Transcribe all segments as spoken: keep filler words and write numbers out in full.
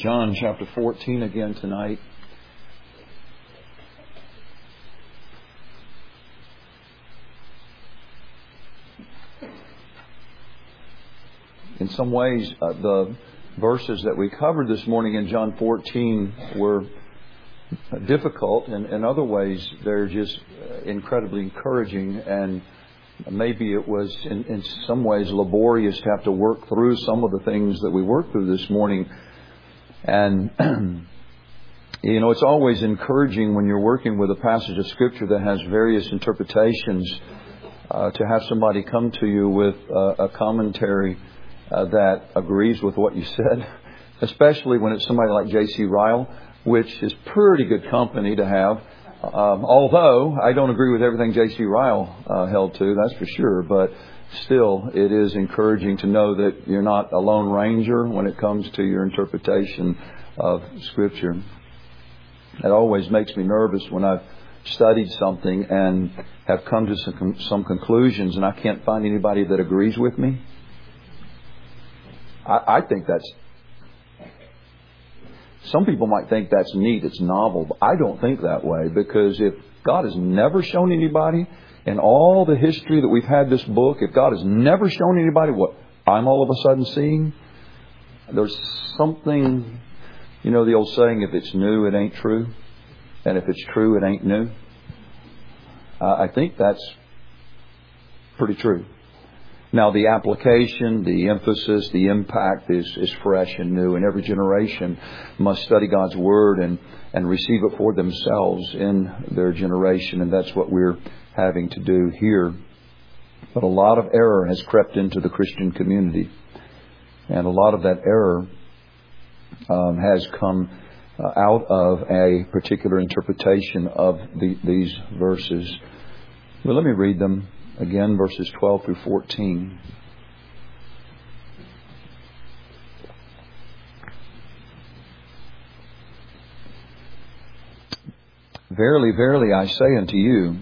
John chapter fourteen again tonight. In some ways, uh, the verses that we covered this morning in John fourteen were difficult, and in other ways they're just incredibly encouraging, and maybe it was in, in some ways laborious to have to work through some of the things that we worked through this morning. And you know, it's always encouraging when you're working with a passage of Scripture that has various interpretations uh, to have somebody come to you with uh, a commentary uh, that agrees with what you said, especially when it's somebody like J C Ryle, which is pretty good company to have. Um, although I don't agree with everything J C Ryle uh, held to, that's for sure. But still, it is encouraging to know that you're not a lone ranger when it comes to your interpretation of Scripture. It always makes me nervous when I've studied something and have come to some, some conclusions and I can't find anybody that agrees with me. I, I think that's... Some people might think that's neat, it's novel, but I don't think that way, because if God has never shown anybody in all the history that we've had this book, if God has never shown anybody what I'm all of a sudden seeing, there's something, you know the old saying, if it's new, it ain't true, and if it's true, it ain't new. Uh, I think that's pretty true. Now, the application, the emphasis, the impact is, is fresh and new. And every generation must study God's Word and, and receive it for themselves in their generation. And that's what we're having to do here. But a lot of error has crept into the Christian community. And a lot of that error um, has come uh, out of a particular interpretation of the, these verses. Well, let me read them. Again, verses twelve through fourteen. Verily, verily, I say unto you,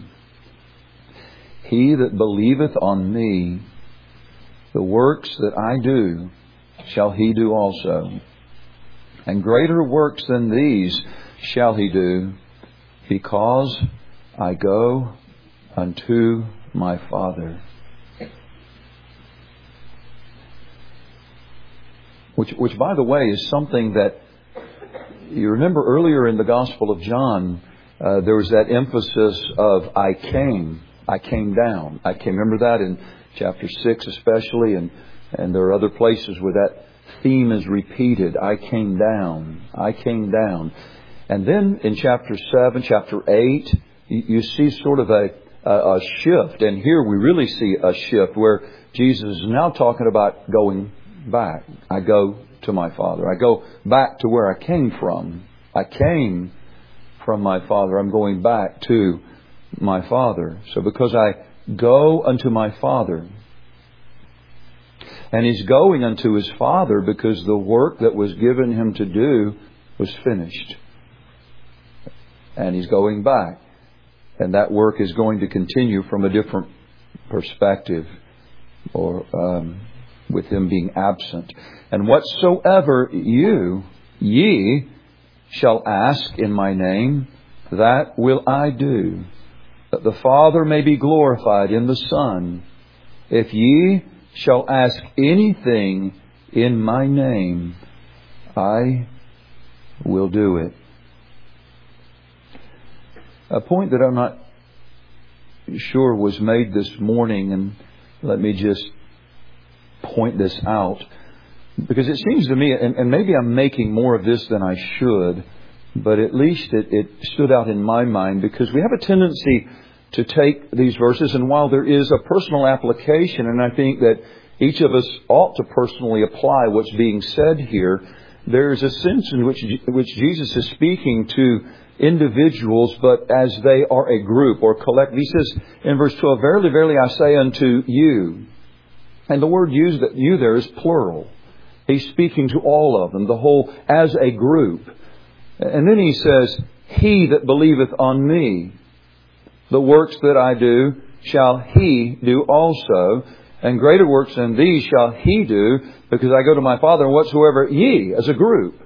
he that believeth on me, the works that I do, shall he do also. And greater works than these shall he do, because I go unto my Father. Which, which, by the way, is something that you remember earlier in the Gospel of John, uh, there was that emphasis of I came, I came down. I came. Remember that in chapter six especially, and, and there are other places where that theme is repeated. I came down, I came down. And then in chapter seven, chapter eight, you, you see sort of a A, a shift, and here we really see a shift where Jesus is now talking about going back. I go to my Father. I go back to where I came from. I came from my Father. I'm going back to my Father. So because I go unto my Father, and He's going unto His Father because the work that was given Him to do was finished. And He's going back. And that work is going to continue from a different perspective, or um, with Him being absent. And whatsoever you, ye, shall ask in my name, that will I do, that the Father may be glorified in the Son. If ye shall ask anything in my name, I will do it. A point that I'm not sure was made this morning, and let me just point this out, because it seems to me, and, and maybe I'm making more of this than I should, but at least it, it stood out in my mind, because we have a tendency to take these verses, and while there is a personal application, and I think that each of us ought to personally apply what's being said here, there is a sense in which which Jesus is speaking to individuals, but as they are a group or collect. He says in verse twelve, verily, verily, I say unto you. And the word used, you there, is plural. He's speaking to all of them, the whole, as a group. And then he says, he that believeth on me, the works that I do, shall he do also. And greater works than these shall he do, because I go to my Father, and whatsoever ye, as a group.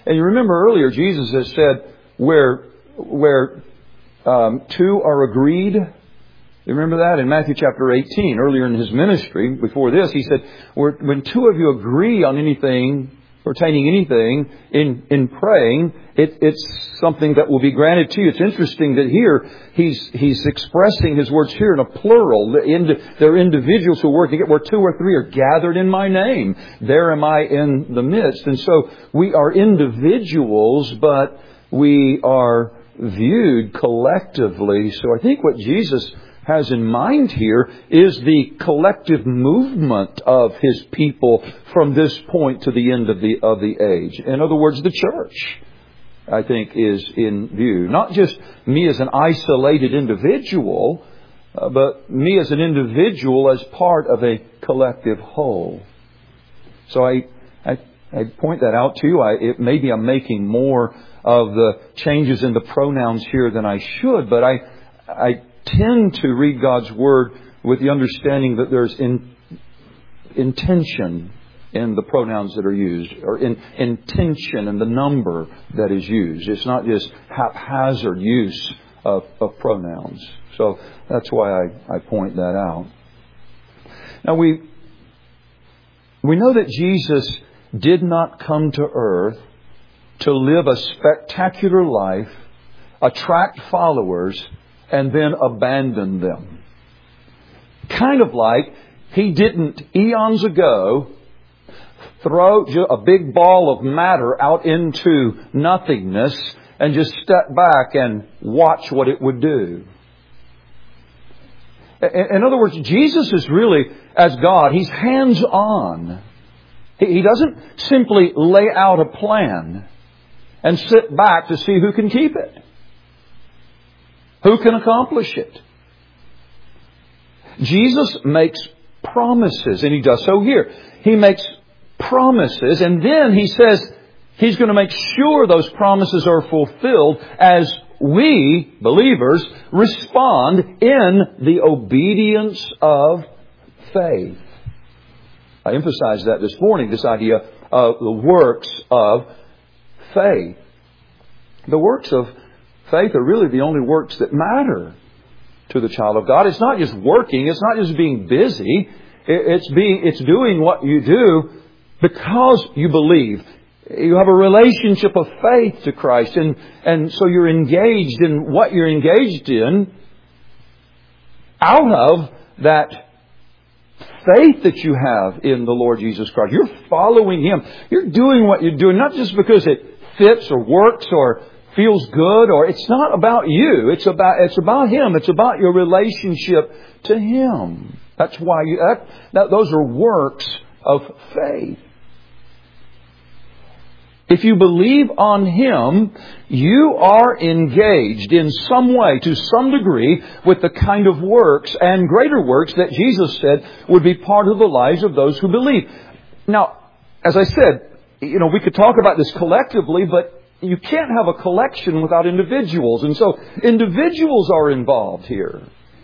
And you remember earlier, Jesus has said, where, where um, two are agreed. You remember that in Matthew chapter eighteen, earlier in His ministry, before this, He said, when two of you agree on anything, pertaining anything in, in praying, it, it's something that will be granted to you. It's interesting that here he's he's expressing His words here in a plural. They're individuals who work together. Where two or three are gathered in my name, there am I in the midst. And so we are individuals, but we are viewed collectively. So I think what Jesus has in mind here is the collective movement of His people from this point to the end of the of the age. In other words, the church, I think, is in view. Not just me as an isolated individual, uh, but me as an individual as part of a collective whole. So I I, I point that out to you. I, it, maybe I'm making more of the changes in the pronouns here than I should, but I I tend to read God's Word with the understanding that there's in, intention in the pronouns that are used, or in intention in the number that is used. It's not just haphazard use of, of pronouns. So that's why I, I point that out. Now we we know that Jesus did not come to earth to live a spectacular life, attract followers, and then abandon them. Kind of like He didn't, eons ago, throw a big ball of matter out into nothingness and just step back and watch what it would do. In other words, Jesus is really, as God, He's hands-on. He doesn't simply lay out a plan and sit back to see who can keep it. Who can accomplish it? Jesus makes promises, and He does so here. He makes promises, and then He says He's going to make sure those promises are fulfilled as we, believers, respond in the obedience of faith. I emphasized that this morning, this idea of the works of faith. The works of faith are really the only works that matter to the child of God. It's not just working. It's not just being busy. It's being, it's doing what you do because you believe. You have a relationship of faith to Christ, and, and so you're engaged in what you're engaged in out of that faith that you have in the Lord Jesus Christ. You're following Him. You're doing what you're doing, not just because it fits or works or feels good, or it's not about you. It's about it's about Him. It's about your relationship to Him. That's why you, that, that those are works of faith. If you believe on Him, you are engaged in some way, to some degree, with the kind of works and greater works that Jesus said would be part of the lives of those who believe. Now, as I said, you know, we could talk about this collectively, but you can't have a collection without individuals. And so individuals are involved here.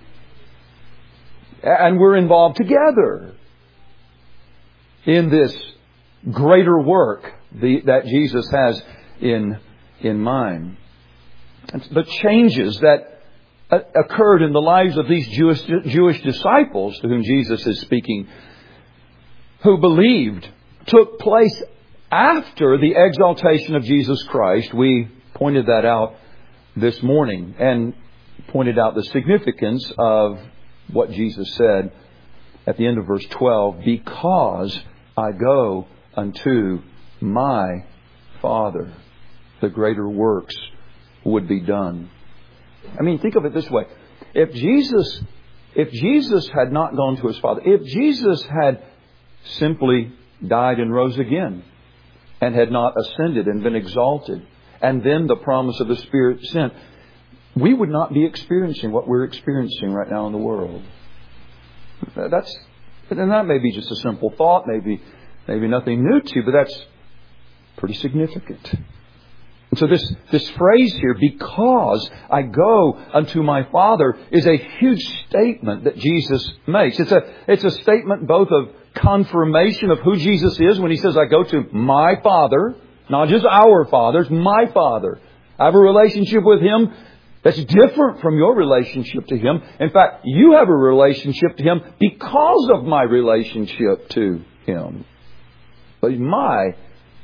And we're involved together in this greater work the, that Jesus has in, in mind. And the changes that occurred in the lives of these Jewish, Jewish disciples to whom Jesus is speaking, who believed, took place after the exaltation of Jesus Christ. We pointed that out this morning and pointed out the significance of what Jesus said at the end of verse twelve, because I go unto my Father, the greater works would be done. I mean, think of it this way. If Jesus, if Jesus had not gone to His Father, if Jesus had simply died and rose again, and had not ascended and been exalted, and then the promise of the Spirit sent, we would not be experiencing what we're experiencing right now in the world. That's, and that may be just a simple thought, maybe, maybe nothing new to you, but that's pretty significant. And so this, this phrase here, because I go unto my Father, is a huge statement that Jesus makes. It's a, it's a statement both of confirmation of who Jesus is when He says, I go to my Father, Not just our Father, it's my Father. I have a relationship with Him that's different from your relationship to Him. In fact, you have a relationship to Him because of my relationship to Him. But He's my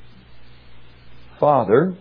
Father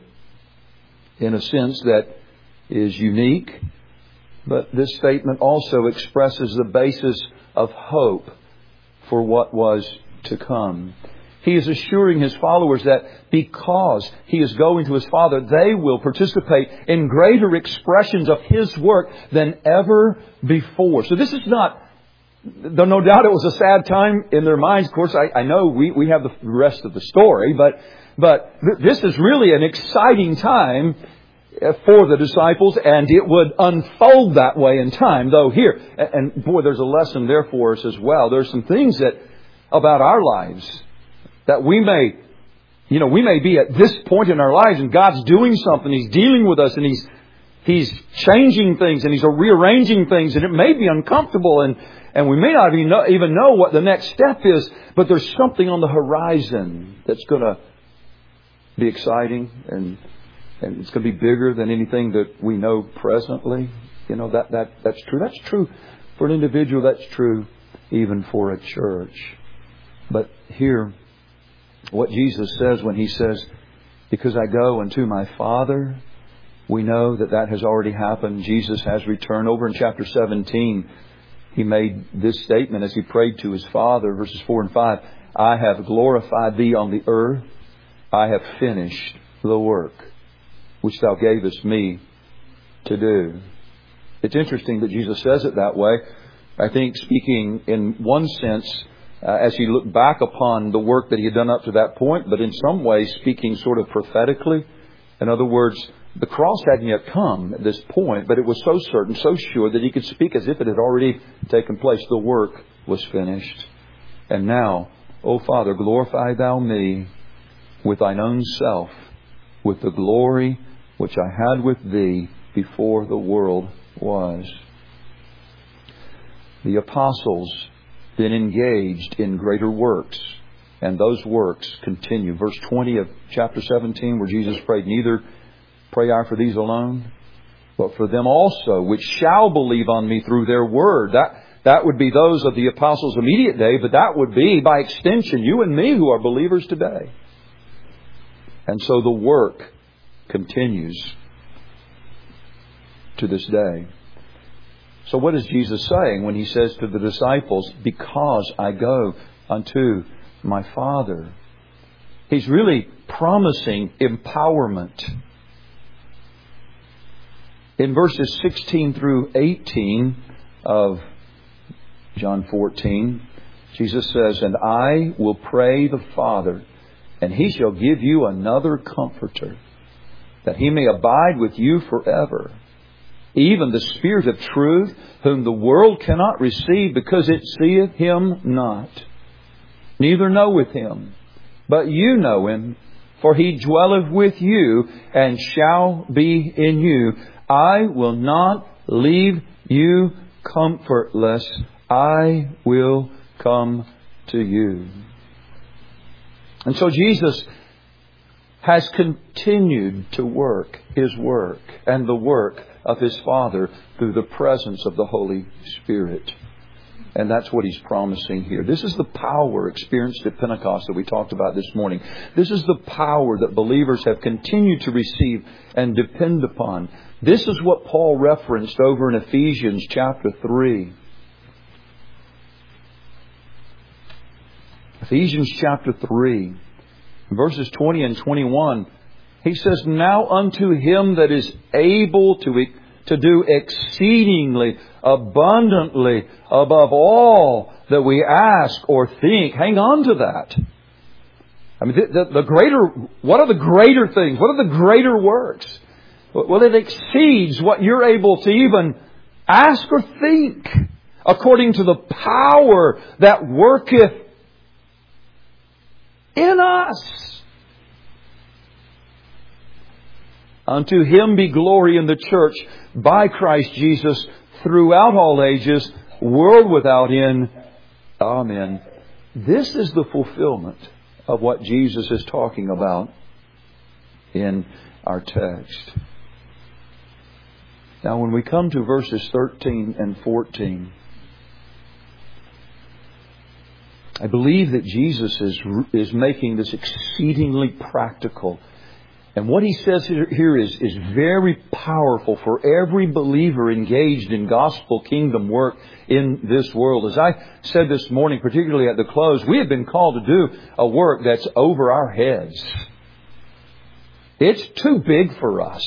in a sense that is unique. But this statement also expresses the basis of hope for what was to come. He is assuring His followers that because He is going to His Father, they will participate in greater expressions of His work than ever before. So this is not, though no doubt it was a sad time in their minds. Of course, I, I know we, we have the rest of the story, but, but this is really an exciting time for the disciples, and it would unfold that way in time. Though here, and boy, there's a lesson there for us as well. There's some things that about our lives that we may, you know, we may be at this point in our lives and God's doing something. He's dealing with us and He's He's changing things and He's rearranging things, and it may be uncomfortable, and, and we may not even know, even know what the next step is, but there's something on the horizon that's going to be exciting, and and it's going to be bigger than anything that we know presently. You know, that, that that's true. That's true for an individual. That's true even for a church. But here, what Jesus says when He says, because I go unto my Father, we know that that has already happened. Jesus has returned. Over in chapter seventeen, He made this statement as He prayed to His Father, verses four and five. I have glorified Thee on the earth. I have finished the work which Thou gavest me to do. It's interesting that Jesus says it that way. I think speaking in one sense, uh, as He looked back upon the work that He had done up to that point, but in some ways speaking sort of prophetically. In other words, the cross hadn't yet come at this point, but it was so certain, so sure that He could speak as if it had already taken place. The work was finished. And now, O Father, glorify Thou me with Thine own self, with the glory which I had with Thee before the world was. The apostles then engaged in greater works, and those works continue. Verse twenty of chapter seventeen, where Jesus prayed, neither pray I for these alone, but for them also which shall believe on me through their word. That, that would be those of the apostles' immediate day, but that would be, by extension, you and me who are believers today. And so the work continues to this day. So what is Jesus saying when He says to the disciples, because I go unto my Father? He's really promising empowerment. In verses sixteen through eighteen of John fourteen, Jesus says, and I will pray the Father, and He shall give you another Comforter, that He may abide with you forever. Even the Spirit of truth, whom the world cannot receive, because it seeth Him not, neither knoweth Him. But you know Him, for He dwelleth with you, and shall be in you. I will not leave you comfortless. I will come to you. And so Jesus has continued to work His work and the work of His Father through the presence of the Holy Spirit. And that's what He's promising here. This is the power experienced at Pentecost that we talked about this morning. This is the power that believers have continued to receive and depend upon. This is what Paul referenced over in Ephesians chapter three. Ephesians chapter three, verses twenty and twenty-one. He says, now unto Him that is able to, to do exceedingly abundantly above all that we ask or think. Hang on to that. I mean, the, the, the greater, what are the greater things? What are the greater works? Well, it exceeds what you're able to even ask or think, according to the power that worketh in us. Unto Him be glory in the church by Christ Jesus throughout all ages, world without end. Amen. This is the fulfillment of what Jesus is talking about in our text. Now, when we come to verses thirteen and fourteen, I believe that Jesus is, is making this exceedingly practical. And what He says here is, is very powerful for every believer engaged in gospel kingdom work in this world. As I said this morning, particularly at the close, we have been called to do a work that's over our heads. It's too big for us.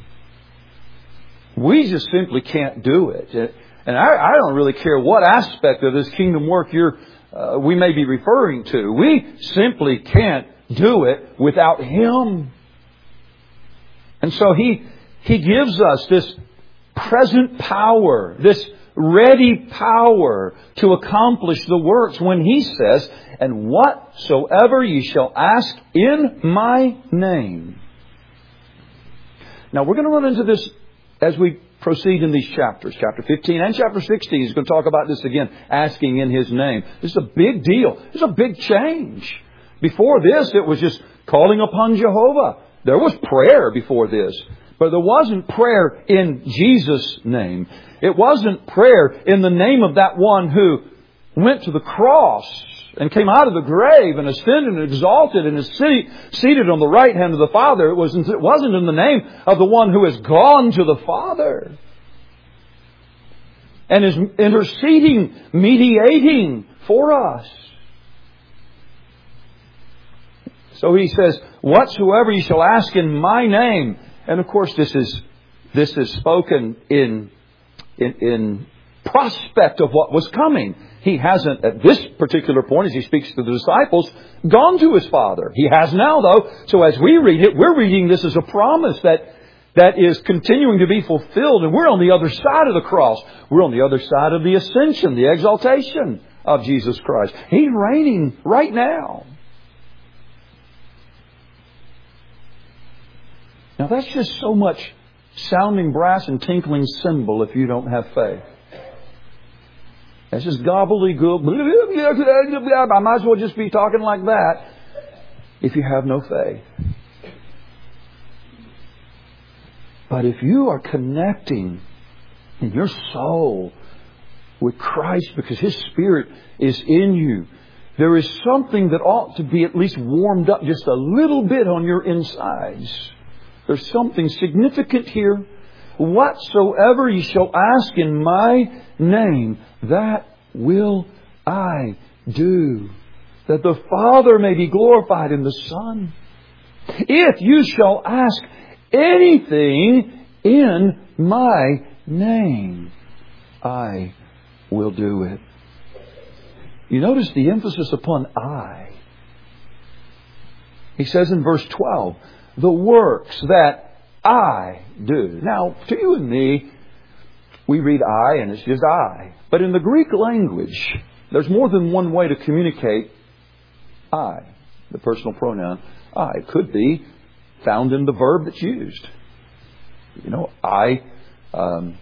We just simply can't do it. And I, I don't really care what aspect of this kingdom work you're, uh, we may be referring to. We simply can't do it without Him. And so He, He gives us this present power, this ready power to accomplish the works when He says, "And whatsoever ye shall ask in my name." Now we're going to run into this as we proceed in these chapters. Chapter fifteen and chapter sixteen is going to talk about this again, asking in His name. This is a big deal. This is a big change. Before this, it was just calling upon Jehovah. There was prayer before this, but there wasn't prayer in Jesus' name. It wasn't prayer in the name of that one who went to the cross and came out of the grave and ascended and exalted and is seated on the right hand of the Father. It wasn't, it wasn't in the name of the one who has gone to the Father and is interceding, mediating for us. So He says, "Whatsoever ye shall ask in my name." And of course this is this is spoken in, in in prospect of what was coming. He hasn't, at this particular point, as He speaks to the disciples, gone to His Father. He has now, though. So as we read it, we're reading this as a promise that that is continuing to be fulfilled. And we're on the other side of the cross. We're on the other side of the ascension, the exaltation of Jesus Christ. He's reigning right now. Now that's just so much sounding brass and tinkling cymbal if you don't have faith. That's just gobbledygook. I might as well just be talking like that if you have no faith. But if you are connecting in your soul with Christ because His Spirit is in you, there is something that ought to be at least warmed up just a little bit on your insides. There's something significant here. Whatsoever ye shall ask in my name, that will I do, that the Father may be glorified in the Son. If you shall ask anything in my name, I will do it. You notice the emphasis upon I. He says in verse twelve, "The works that I do." Now, to you and me, we read I and it's just I. But in the Greek language, there's more than one way to communicate I, the personal pronoun I. It could be found in the verb that's used. You know, I, um,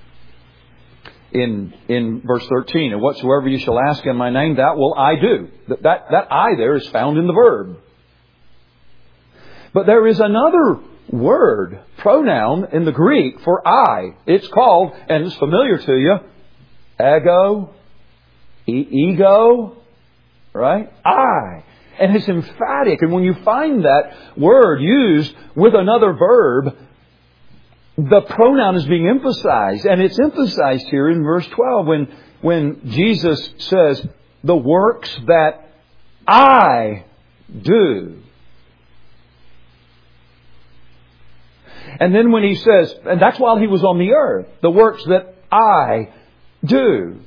in in verse thirteen, "And whatsoever you shall ask in my name, that will I do." That, that, that I there is found in the verb. But there is another word, pronoun in the Greek for I. It's called, and it's familiar to you, ego, e- ego, right? I. And it's emphatic. And when you find that word used with another verb, the pronoun is being emphasized. And it's emphasized here in verse twelve when, when Jesus says, "The works that I do." And then when He says, and that's while He was on the earth, "the works that I do."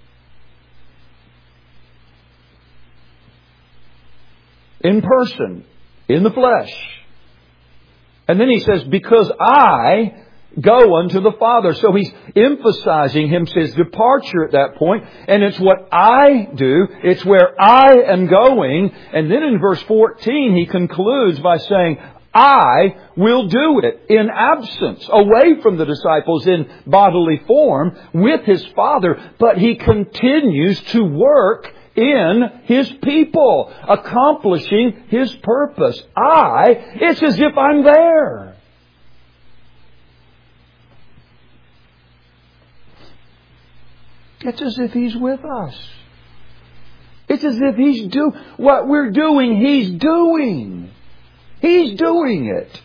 In person, in the flesh. And then He says, "Because I go unto the Father." So He's emphasizing His departure at that point. And it's what I do. It's where I am going. And then in verse fourteen, He concludes by saying, "I will do it," in absence, away from the disciples in bodily form, with His Father. But He continues to work in His people, accomplishing His purpose. I, it's as if I'm there. It's as if He's with us. It's as if He's do what we're doing, He's doing. He's doing it.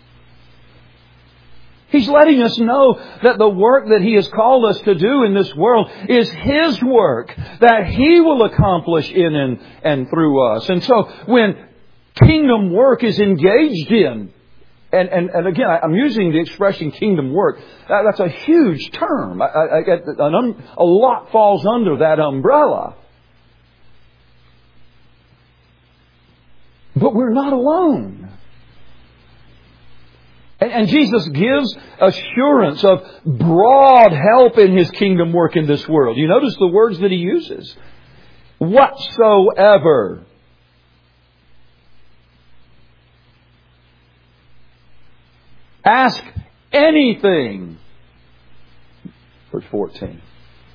He's letting us know that the work that He has called us to do in this world is His work, that He will accomplish in and, and through us. And so when kingdom work is engaged in, and, and, and again, I'm using the expression kingdom work, that, that's a huge term. I, I, I get an um, a lot falls under that umbrella. But we're not alone. And Jesus gives assurance of broad help in His kingdom work in this world. You notice the words that He uses. Whatsoever. Ask anything. Verse fourteen.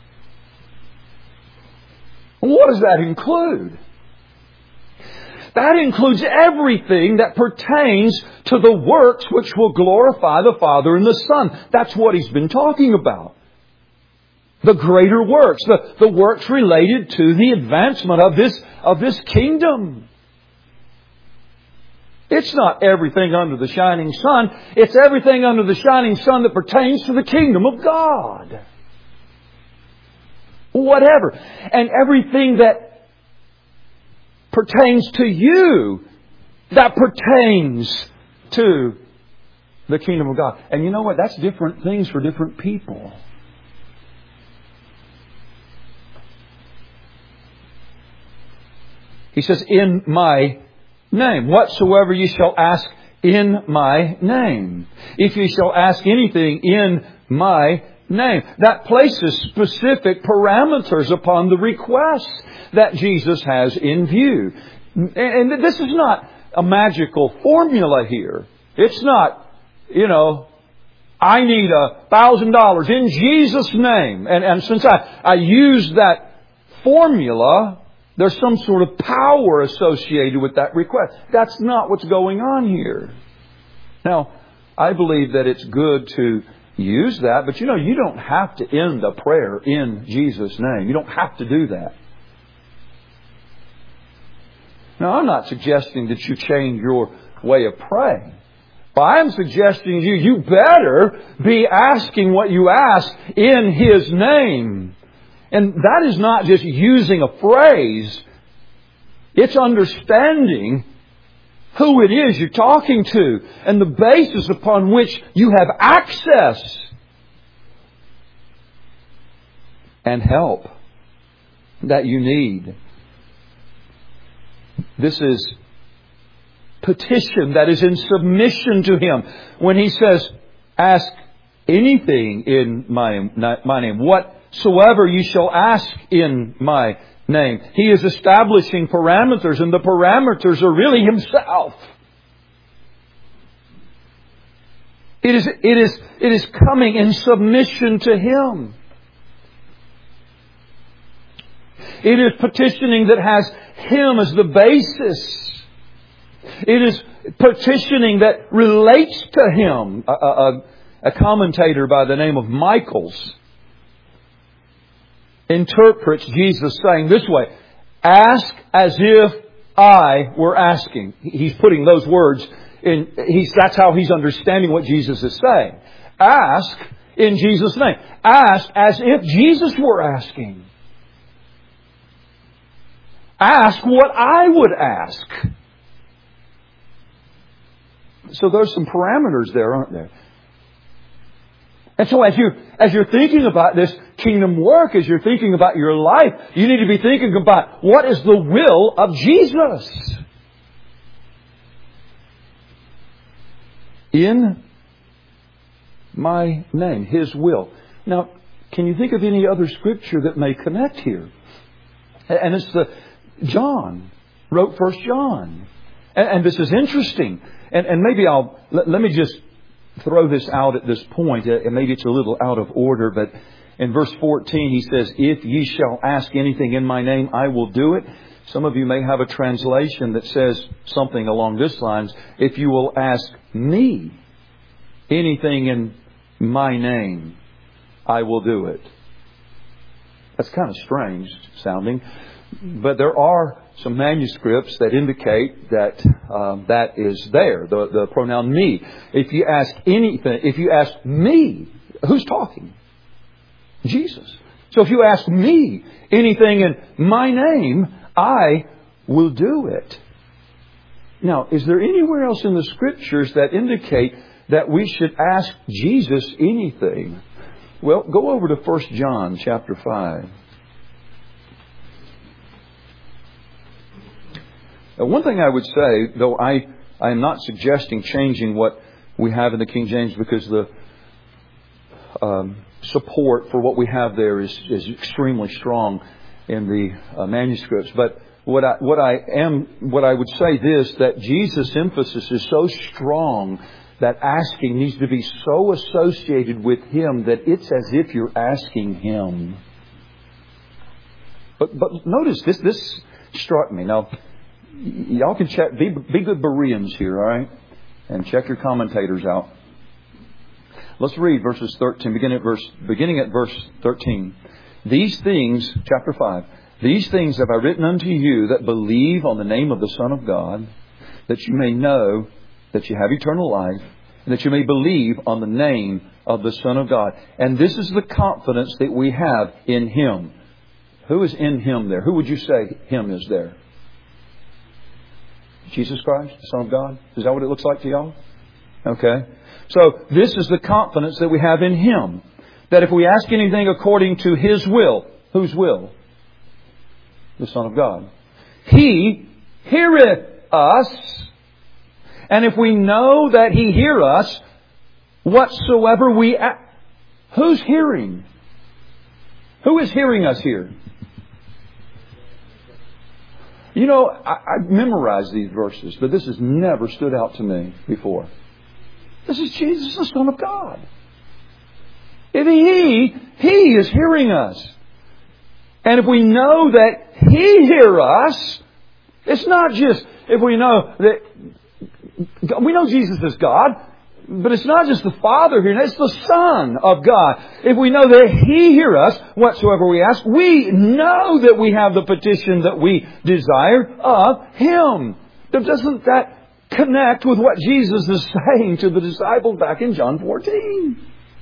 What does that include? That includes everything that pertains to the works which will glorify the Father and the Son. That's what He's been talking about. The greater works, the, the works related to the advancement of this, of this kingdom. It's not everything under the shining sun. It's everything under the shining sun that pertains to the kingdom of God. Whatever. And everything that pertains to you, that pertains to the kingdom of God. And you know what? That's different things for different people. He says, in my name. Whatsoever ye shall ask in my name. If ye shall ask anything in my name. That places specific parameters upon the requests that Jesus has in view. And this is not a magical formula here. It's not, you know, I need a thousand dollars in Jesus' name. And, and since I, I use that formula, there's some sort of power associated with that request. That's not what's going on here. Now, I believe that it's good to use that, but you know, you don't have to end a prayer in Jesus' name. You don't have to do that. Now, I'm not suggesting that you change your way of praying. But I'm suggesting to you, you better be asking what you ask in His name. And that is not just using a phrase. It's understanding who it is you're talking to and the basis upon which you have access and help that you need. This is petition that is in submission to Him. When He says, ask anything in my, my name, whatsoever you shall ask in my name. He is establishing parameters, and the parameters are really Himself. It is, it is, it is coming in submission to Him. It is petitioning that has Him as the basis. It is petitioning that relates to Him. A, a, a commentator by the name of Michaels interprets Jesus saying this way: ask as if I were asking. He's putting those words in, he's, that's how he's understanding what Jesus is saying. Ask in Jesus' name. Ask as if Jesus were asking. Ask what I would ask. So there's some parameters there, aren't there? And so as you as you're thinking about this kingdom work, as you're thinking about your life, you need to be thinking about what is the will of Jesus. In my name, His will. Now, can you think of any other scripture that may connect here? And it's the John wrote First John. And, and this is interesting. And, and maybe I'll let, let me just throw this out at this point. And maybe it's a little out of order, but In verse fourteen, He says, if ye shall ask anything in my name, I will do it. Some of you may have a translation that says something along this lines. If you will ask me anything in my name, I will do it. That's kind of strange sounding. But there are some manuscripts that indicate that um, that is there, the, the pronoun me. If you ask anything, if you ask me, who's talking? Jesus. So if you ask me anything in my name, I will do it. Now, is there anywhere else in the Scriptures that indicate that we should ask Jesus anything? Well, go over to First John chapter five. Now, one thing I would say, though I, I am not suggesting changing what we have in the King James, because the um, support for what we have there is, is extremely strong in the uh, manuscripts. But what I, what I am, what I would say this, that Jesus' emphasis is so strong that asking needs to be so associated with Him that it's as if you're asking Him. But but notice this. This struck me. Now, y'all can check. Be, be good Bereans here, all right, and check your commentators out. Let's read verses thirteen. Beginning at verse beginning at verse thirteen. These things, chapter five. These things have I written unto you that believe on the name of the Son of God, that you may know that you have eternal life, and that you may believe on the name of the Son of God. And this is the confidence that we have in Him. Who is in Him there? Who would you say Him is there? Jesus Christ, the Son of God? Is that what it looks like to y'all? Okay. So this is the confidence that we have in Him. That if we ask anything according to His will, whose will? The Son of God. He heareth us. And if we know that He hear us, whatsoever we ask. Who's hearing? Who is hearing us here? You know, I, I've memorized these verses, but this has never stood out to me before. This is Jesus, the Son of God. If He, He is hearing us. And if we know that He hear us, it's not just if we know that we know Jesus is God, but it's not just the Father here, it's the Son of God. If we know that He hear us, whatsoever we ask, we know that we have the petition that we desire of Him. Doesn't that connect with what Jesus is saying to the disciples back in John fourteen?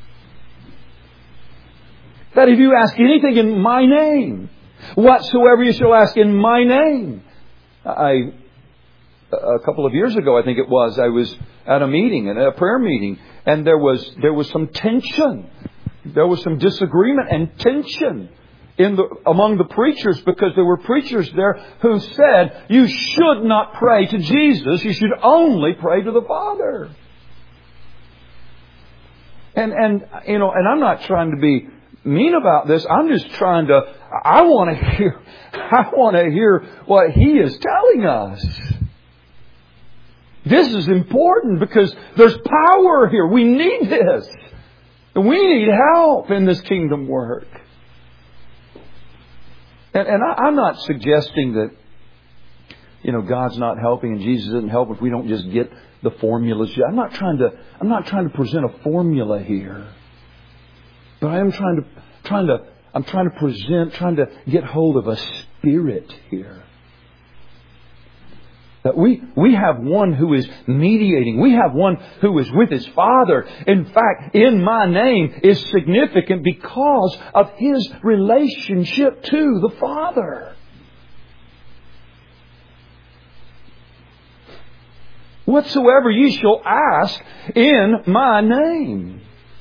That if you ask anything in my name, whatsoever you shall ask in my name. I, a couple of years ago, I think it was, I was at a meeting, a prayer meeting, and there was, there was some tension. There was some disagreement and tension in the, among the preachers, because there were preachers there who said, you should not pray to Jesus, you should only pray to the Father. And, and, you know, and I'm not trying to be mean about this. I'm just trying to, I want to hear, I want to hear what He is telling us. This is important because there's power here. We need this. And we need help in this kingdom work. And, and I, I'm not suggesting that, you know, God's not helping and Jesus isn't helping if we don't just get the formulas. I'm not trying to, I'm not trying to present a formula here. But I am trying to, trying to, I'm trying to present, trying to get hold of a spirit here. That we, we have one who is mediating. We have one who is with His Father. In fact, in my name is significant because of His relationship to the Father. Whatsoever ye shall ask in my name,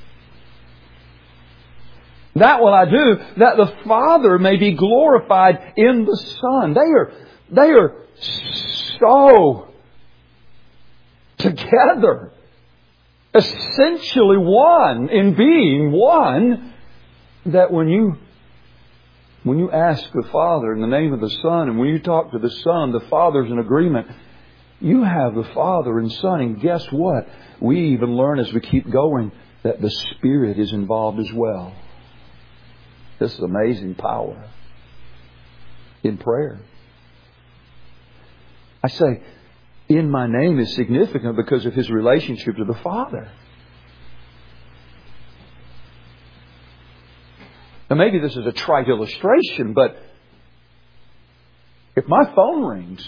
that will I do, that the Father may be glorified in the Son. They are, they are so together, essentially one in being one, that when you when you ask the Father in the name of the Son, and when you talk to the Son, the Father's in agreement. You have the Father and Son, and guess what? We even learn as we keep going that the Spirit is involved as well. This is amazing power in prayer. I say, in my name is significant because of His relationship to the Father. Now maybe this is a trite illustration, but if my phone rings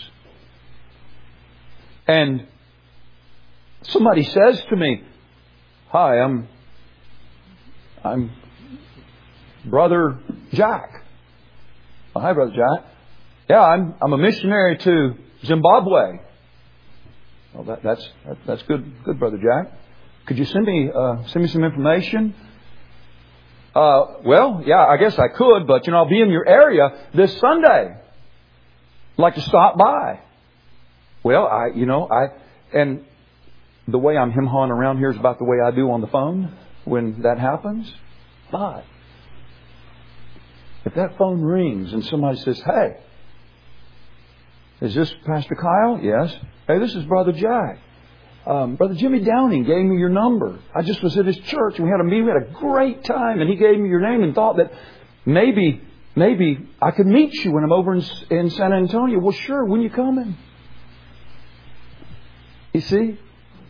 and somebody says to me, "Hi, I'm I'm Brother Jack." Oh, "Hi, Brother Jack." "Yeah, I'm I'm a missionary to Zimbabwe." Well, that, that's that, that's good, good, Brother Jack. "Could you send me uh, send me some information?" Uh, well, yeah, I guess I could, but you know, I'll be in your area this Sunday. I'd like to stop by. Well, I, you know, I, and the way I'm him-hawing around here is about the way I do on the phone when that happens. But if that phone rings and somebody says, "Hey, is this Pastor Kyle?" "Yes." "Hey, this is Brother Jack. Um, Brother Jimmy Downing gave me your number. I just was at his church and we had a meeting. We had a great time, and he gave me your name and thought that maybe, maybe I could meet you when I'm over in, in San Antonio." "Well, sure. When you coming?" You see?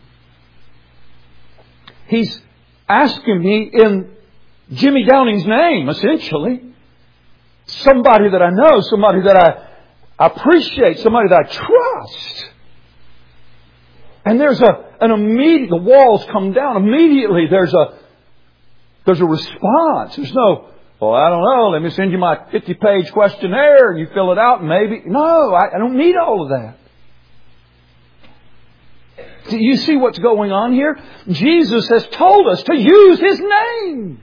He's asking me in Jimmy Downing's name, essentially. Somebody that I know, somebody that I appreciate, somebody that I trust. And there's a an immediate, the walls come down. Immediately there's a there's a response. There's no, "Well, I don't know, let me send you my fifty-page questionnaire and you fill it out and maybe." No, I, I don't need all of that. Do you see what's going on here? Jesus has told us to use His name.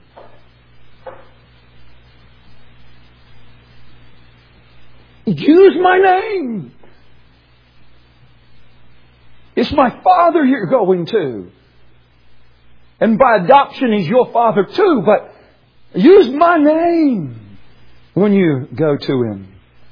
Use my name. It's my Father you're going to. And by adoption, He's your Father too. But use my name when you go to Him.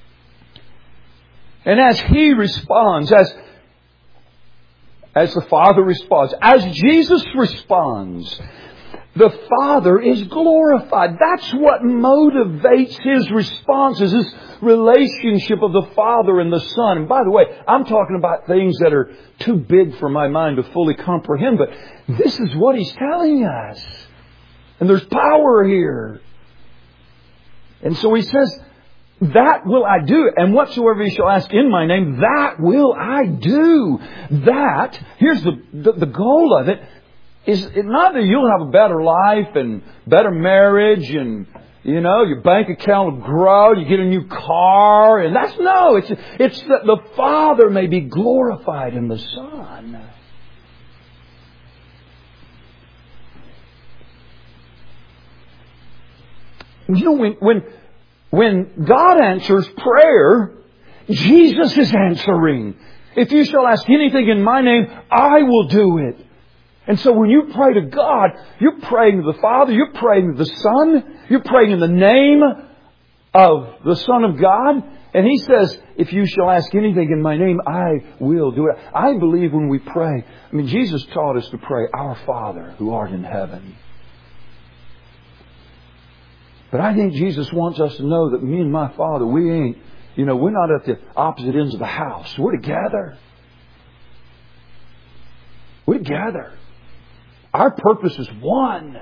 And as He responds, as, as the Father responds, as Jesus responds, the Father is glorified. That's what motivates His responses, His relationship of the Father and the Son. And by the way, I'm talking about things that are too big for my mind to fully comprehend, but this is what He's telling us. And there's power here. And so He says, "That will I do. And whatsoever you shall ask in my name, that will I do." That, here's the, the, the goal of it, is not that you'll have a better life and better marriage and, you know, your bank account will grow, you get a new car, and that's, no, it's, it's that the Father may be glorified in the Son. You know, when, when, when God answers prayer, Jesus is answering. "If you shall ask anything in my name, I will do it." And so when you pray to God, you're praying to the Father, you're praying to the Son, you're praying in the name of the Son of God. And He says, "If you shall ask anything in my name, I will do it." I believe when we pray, I mean, Jesus taught us to pray, "Our Father who art in heaven." But I think Jesus wants us to know that me and my Father, we ain't, you know, we're not at the opposite ends of the house. We're together. We're together. Our purpose is one.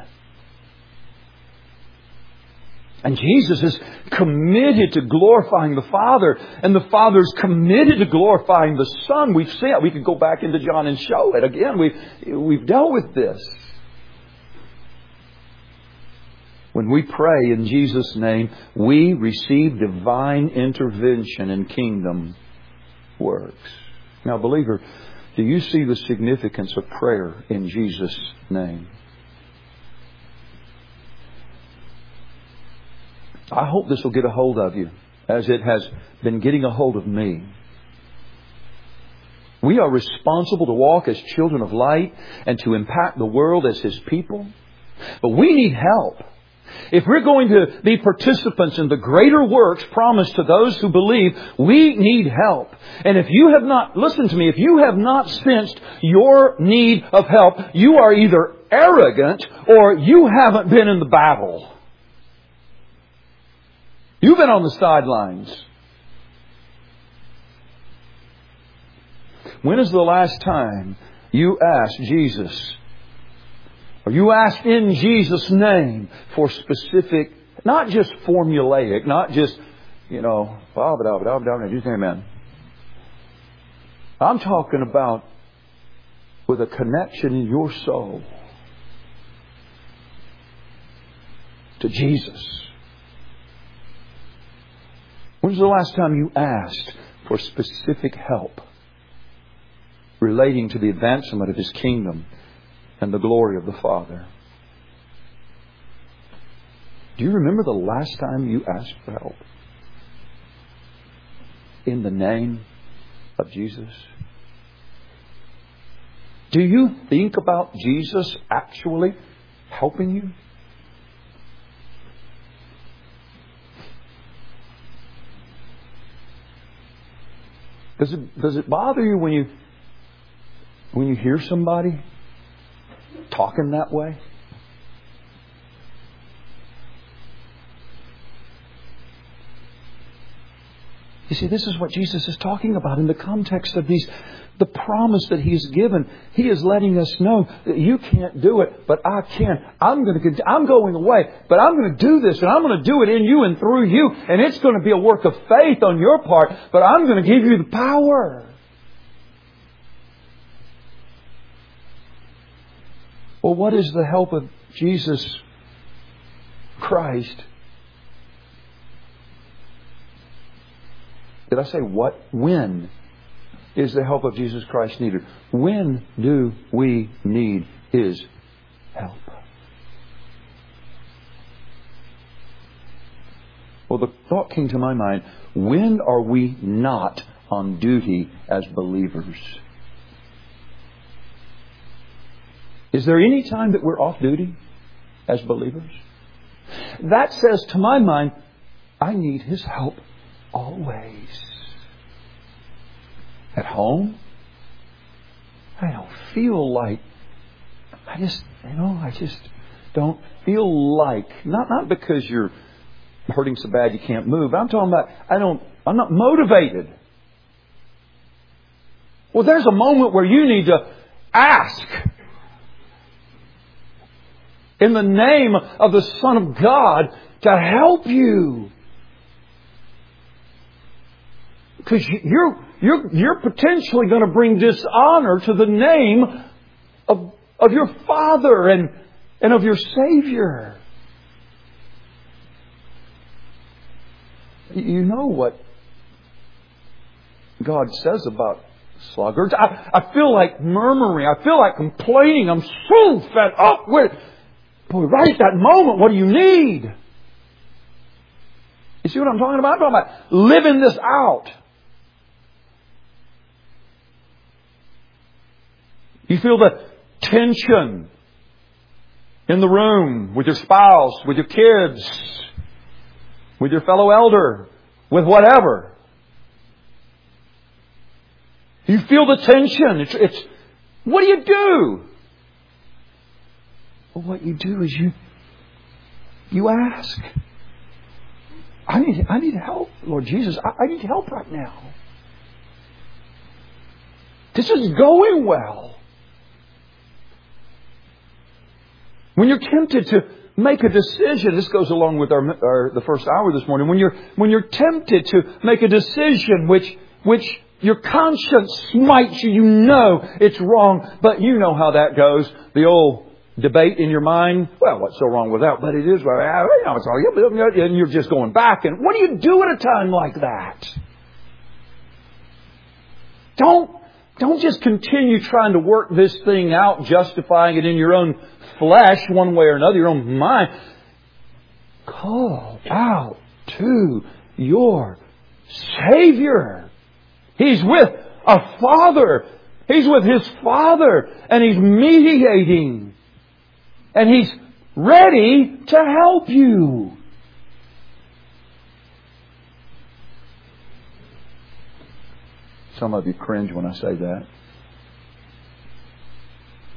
And Jesus is committed to glorifying the Father. And the Father is committed to glorifying the Son. We've seen it. We could go back into John and show it. Again, we've, we've dealt with this. When we pray in Jesus' name, we receive divine intervention and kingdom works. Now, believer, do you see the significance of prayer in Jesus' name? I hope this will get a hold of you, as it has been getting a hold of me. We are responsible to walk as children of light and to impact the world as His people. But we need help. If we're going to be participants in the greater works promised to those who believe, we need help. And if you have not, listen to me, if you have not sensed your need of help, you are either arrogant or you haven't been in the battle. You've been on the sidelines. When is the last time you asked Jesus, or you asked in Jesus' name for specific, not just formulaic, not just, you know, amen. I'm talking about with a connection in your soul to Jesus. When's the last time you asked for specific help relating to the advancement of His kingdom and the glory of the Father? Do you remember the last time you asked for help in the name of Jesus? Do you think about Jesus actually helping you? Does it, does it bother you when you when you hear somebody talking that way? You see, this is what Jesus is talking about in the context of these, the promise that He's given. He is letting us know that you can't do it, but I can. I'm going to. I'm going away, but I'm going to do this, and I'm going to do it in you and through you, and it's going to be a work of faith on your part. But I'm going to give you the power. Well, what is the help of Jesus Christ? Did I say what? When is the help of Jesus Christ needed? When do we need His help? Well, the thought came to my mind, when are we not on duty as believers? Is there any time that we're off duty as believers? That says to my mind, I need His help always. At home, I don't feel like, I just, you know, I just don't feel like, not, not because you're hurting so bad you can't move. I'm talking about, I don't, I'm not motivated. Well, there's a moment where you need to ask in the name of the Son of God to help you. Because you're, you're, you're potentially going to bring dishonor to the name of, of your Father and, and of your Savior. You know what God says about sluggards. I, I feel like murmuring. I feel like complaining. I'm so fed up with... Boy, right at that moment, what do you need? You see what I'm talking about? I'm talking about living this out. You feel the tension in the room with your spouse, with your kids, with your fellow elder, with whatever. You feel the tension. It's, it's what do you do? Well, what you do is you you ask. I need I need help, Lord Jesus. I, I need help right now. This is going well. When you're tempted to make a decision, this goes along with our, our the first hour this morning. When you're when you're tempted to make a decision which which your conscience smites you, you know it's wrong, but you know how that goes. The old debate in your mind. Well, what's so wrong with that? But it is. Well, you know, it's all, and you're just going back. And what do you do at a time like that? Don't don't just continue trying to work this thing out, justifying it in your own flesh, one way or another, your own mind. Call out to your Savior. He's with a Father. He's with His Father, and He's mediating. And He's ready to help you. Some of you cringe when I say that.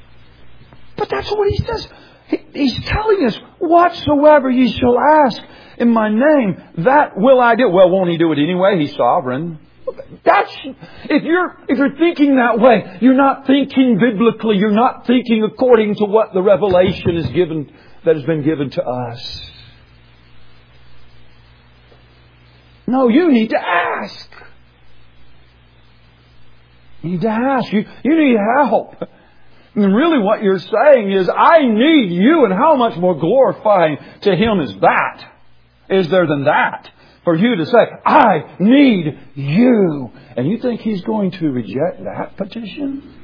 But that's what He says. He, he's telling us, whatsoever ye shall ask, in my name, that will I do. Well, won't He do it anyway? He's sovereign. That's, if you're, if you're thinking that way, you're not thinking biblically. You're not thinking according to what the revelation is given, that has been given to us. No, you need to ask. You need to ask. You, you need help. And really what you're saying is, I need you, and how much more glorifying to Him is that? Is there than that? For you to say, I need you. And you think He's going to reject that petition?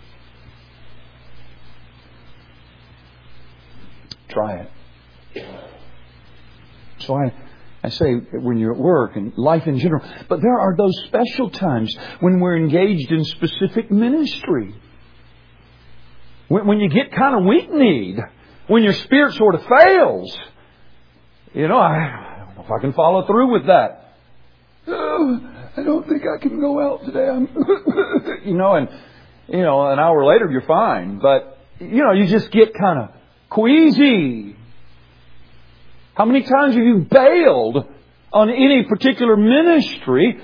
Try it. So I, I say when you're at work and life in general. But there are those special times when we're engaged in specific ministry. When, when you get kind of weak-kneed. When your spirit sort of fails. You know, I... if I can follow through with that. Oh, I don't think I can go out today. I'm you know, and you know, an hour later you're fine. But you know, you just get kind of queasy. How many times have you bailed on any particular ministry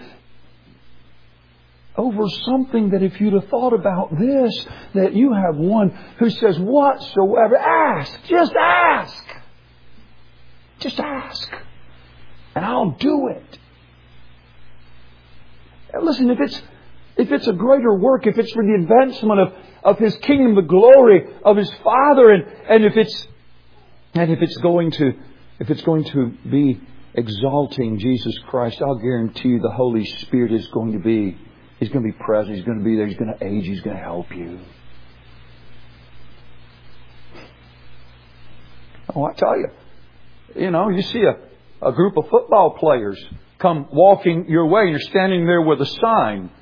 over something that if you'd have thought about this, that you have one who says whatsoever, ask, just ask. Just ask. And I'll do it. And listen, if it's if it's a greater work, if it's for the advancement of, of His kingdom, the glory of His Father, and, and if it's and if it's going to if it's going to be exalting Jesus Christ, I'll guarantee you the Holy Spirit is going to be He's going to be present, He's going to be there, He's going to aid you, He's going to help you. Oh, I tell you, you know, you see a A group of football players come walking your way and you're standing there with a sign.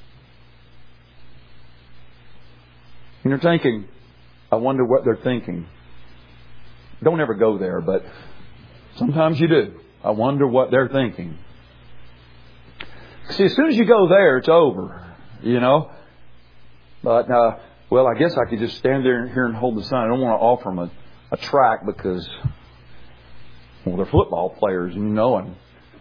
And you're thinking, I wonder what they're thinking. Don't ever go there, but sometimes you do. I wonder what they're thinking. See, as soon as you go there, it's over. You know? But, uh, well, I guess I could just stand there here and hold the sign. I don't want to offer them a, a tract because... well, they're football players, you know, and,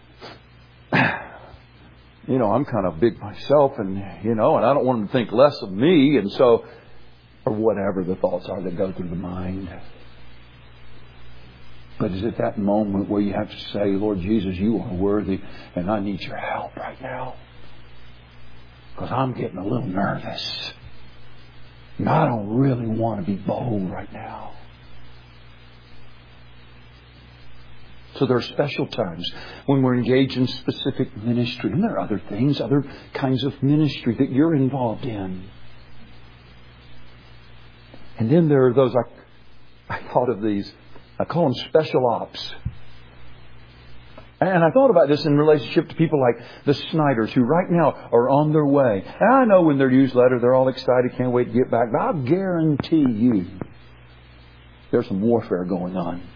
you know, I'm kind of big myself, and, you know, and I don't want them to think less of me, and so, or whatever the thoughts are that go through the mind. But it's at that moment where you have to say, Lord Jesus, you are worthy, and I need your help right now. Because I'm getting a little nervous. And I don't really want to be bold right now. So there are special times when we're engaged in specific ministry. And there are other things, other kinds of ministry that you're involved in. And then there are those, I, I thought of these, I call them special ops. And I thought about this in relationship to people like the Snyders, who right now are on their way. And I know in their newsletter they're all excited, can't wait to get back. But I'll guarantee you there's some warfare going on.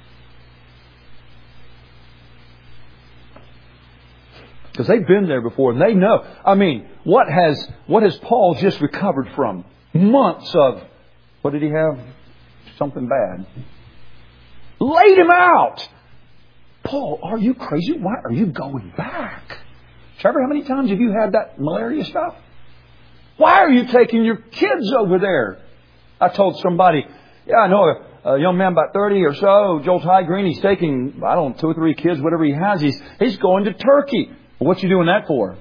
Because they've been there before and they know. I mean, what has what has Paul just recovered from? Months of, what did he have? Something bad. Laid him out. Paul, are you crazy? Why are you going back? Trevor, how many times have you had that malaria stuff? Why are you taking your kids over there? I told somebody, yeah, I know a, a young man about thirty or so, Joel Ty Green, he's taking, I don't know, two or three kids, whatever he has. He's, he's going to Turkey. What's he doing that for?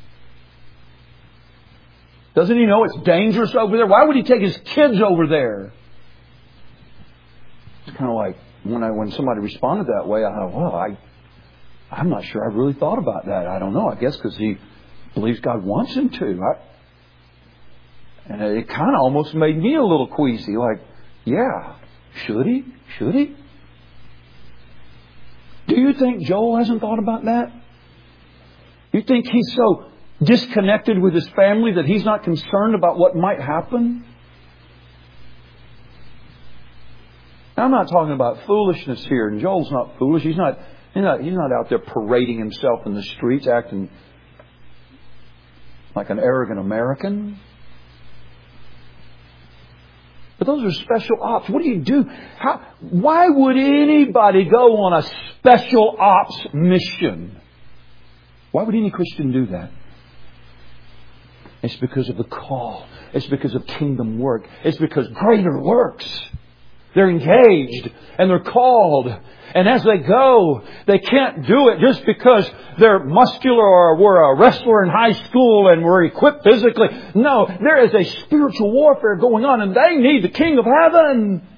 Doesn't he know it's dangerous over there? Why would he take his kids over there? It's kind of like when I when somebody responded that way, I thought, well, I, I'm not sure I've really thought about that. I don't know. I guess because he believes God wants him to. I, and it kind of almost made me a little queasy. Like, yeah, should he? Should he? Do you think Joel hasn't thought about that? You think he's so disconnected with his family that he's not concerned about what might happen? I'm not talking about foolishness here, and Joel's not foolish. He's not, he's not, he's not out there parading himself in the streets, acting like an arrogant American. But But those are special ops. What do you do? How, why would anybody go on a special ops mission? Why would any Christian do that? It's because of the call. It's because of kingdom work. It's because greater works. They're engaged and they're called. And as they go, they can't do it just because they're muscular or we're a wrestler in high school and we're equipped physically. No, there is a spiritual warfare going on and they need the King of Heaven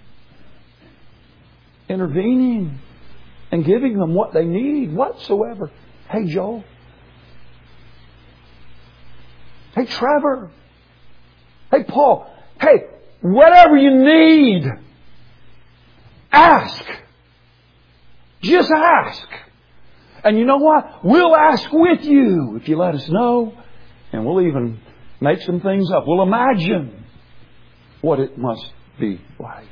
intervening and giving them what they need whatsoever. Hey, Joel. Hey, Trevor. Hey, Paul. Hey, whatever you need, ask. Just ask. And you know what? We'll ask with you if you let us know. And we'll even make some things up. We'll imagine what it must be like.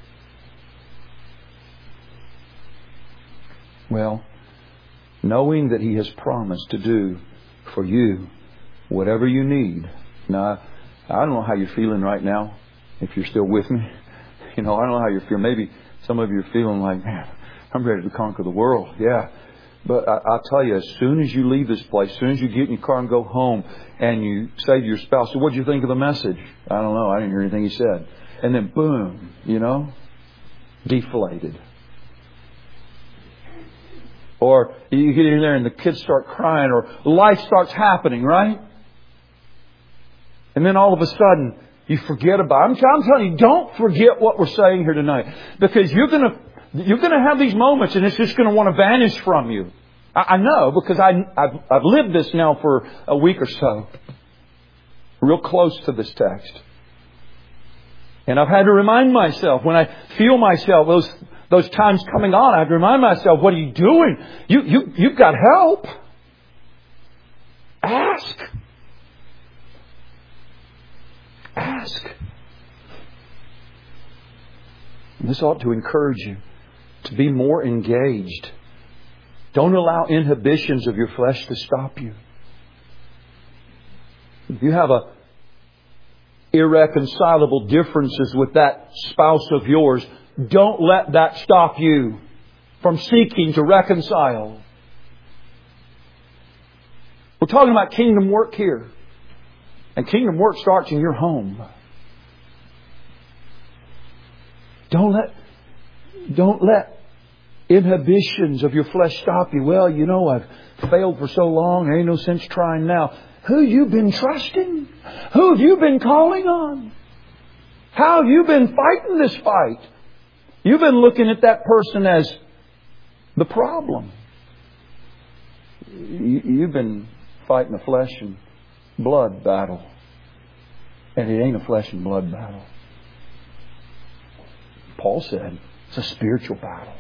Well, knowing that He has promised to do for you whatever you need. Now, I don't know how you're feeling right now, if you're still with me. You know, I don't know how you're feeling. Maybe some of you are feeling like, man, I'm ready to conquer the world. Yeah. But I, I'll tell you, as soon as you leave this place, as soon as you get in your car and go home and you say to your spouse, so what did you think of the message? I don't know. I didn't hear anything he said. And then boom, you know, deflated. Or you get in there and the kids start crying or life starts happening, right? And then all of a sudden, you forget about it. I'm, I'm telling you, don't forget what we're saying here tonight. Because you're going to you're going to have these moments and it's just going to want to vanish from you. I, I know because I, I've, I've lived this now for a week or so. Real close to this text. And I've had to remind myself, when I feel myself, those those times coming on, I have to remind myself, what are you doing? You, you, you've got help. Ask. Ask. And this ought to encourage you to be more engaged. Don't allow inhibitions of your flesh to stop you. If you have a irreconcilable differences with that spouse of yours, don't let that stop you from seeking to reconcile. We're talking about kingdom work here. And kingdom work starts in your home. Don't let, don't let inhibitions of your flesh stop you. Well, you know, I've failed for so long. There ain't no sense trying now. Who have you been trusting? Who have you been calling on? How have you been fighting this fight? You've been looking at that person as the problem. You've been fighting a flesh and blood battle. And it ain't a flesh and blood battle. Paul said it's a spiritual battle.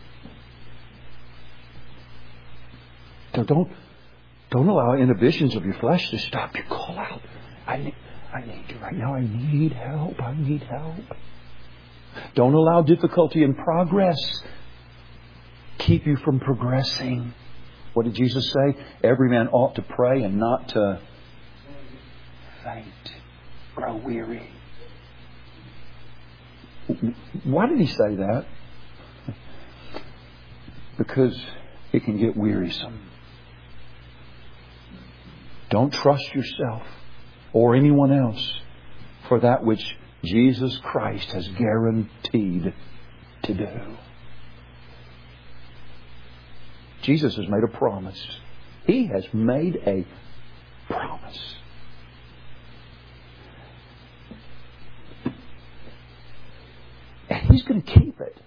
So don't, don't allow inhibitions of your flesh to stop you. Call out. I need, I need you right now. I need help. I need help. Don't allow difficulty in progress keep you from progressing. What did Jesus say? Every man ought to pray and not to faint, grow weary. Why did He say that? Because it can get wearisome. Don't trust yourself or anyone else for that which Jesus Christ has guaranteed to do. Jesus has made a promise. He has made a promise. And He's going to keep it.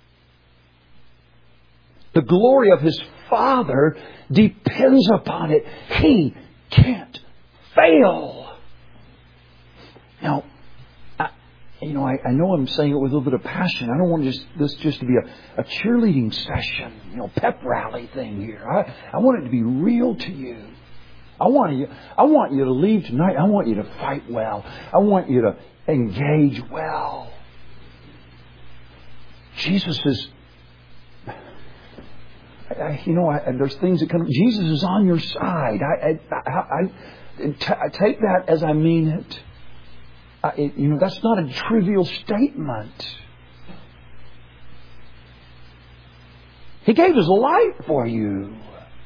The glory of His Father depends upon it. He can't fail. Now, I, you know, I, I know I'm saying it with a little bit of passion. I don't want just this just to be a, a cheerleading session, you know, pep rally thing here. I, I want it to be real to you. I want you. I want you to leave tonight. I want you to fight well. I want you to engage well. Jesus is. I, you know, I, there's things that come. Jesus is on your side. I, I, I, I, I take that as I mean it. I, it, you know, that's not a trivial statement. He gave His life for you.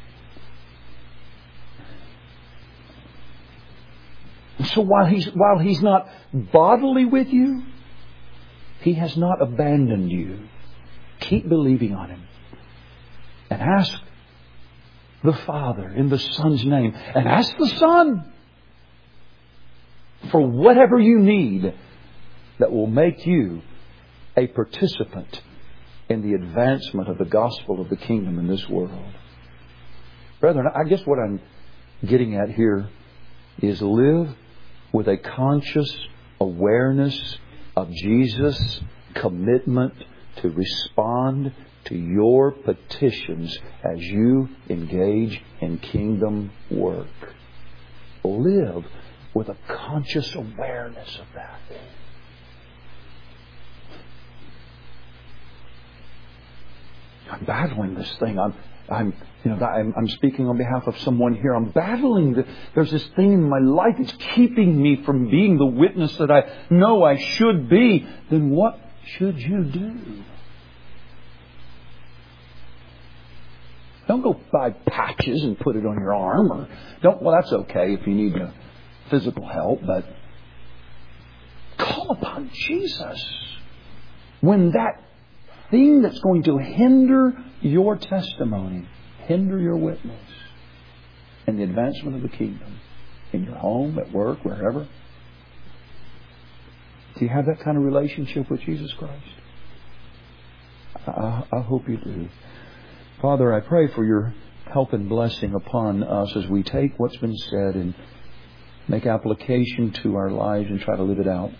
So while He's, while He's not bodily with you, He has not abandoned you. Keep believing on Him. And ask the Father in the Son's name. And ask the Son for whatever you need that will make you a participant in the advancement of the gospel of the kingdom in this world. Brethren, I guess what I'm getting at here is live with a conscious awareness of Jesus' commitment to respond to your petitions as you engage in kingdom work. Live with a conscious awareness of that. I'm battling this thing. I'm, I'm, you know, I'm, I'm speaking on behalf of someone here. I'm battling. The, there's this thing in my life that's keeping me from being the witness that I know I should be. Then what should you do? Don't go buy patches and put it on your arm, or don't. Well, that's okay if you need uh, physical help, but call upon Jesus when that thing that's going to hinder your testimony, hinder your witness in the advancement of the kingdom, in your home, at work, wherever. Do you have that kind of relationship with Jesus Christ? I, I hope you do. Father, I pray for your help and blessing upon us as we take what's been said and make application to our lives and try to live it out.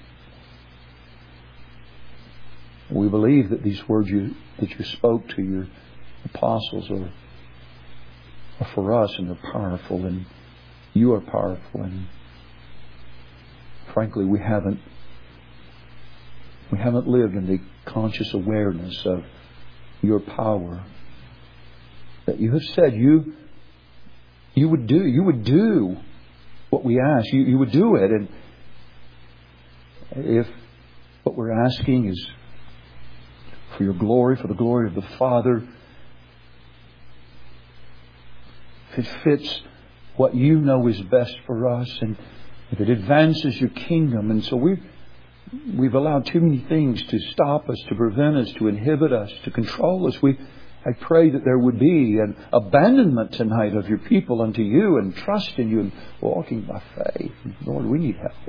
We believe that these words you, that you spoke to your apostles are, are for us, and they're powerful, and you are powerful, and frankly we haven't we haven't lived in the conscious awareness of your power that you have said you you would do you would do what we ask. You, you would do it, and if what we're asking is for your glory, for the glory of the Father, if it fits what you know is best for us, and if it advances your kingdom. And so we've, we've allowed too many things to stop us, to prevent us, to inhibit us, to control us. We, I pray that there would be an abandonment tonight of your people unto you, and trust in you, and walking by faith. Lord, we need help.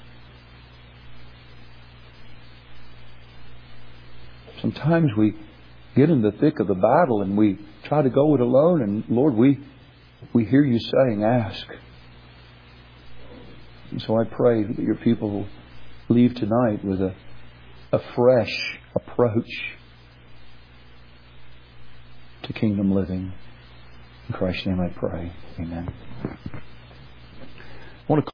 Sometimes we get in the thick of the battle and we try to go it alone. And Lord, we we hear you saying, ask. And so I pray that your people will leave tonight with a, a fresh approach to kingdom living. In Christ's name I pray. Amen. I want to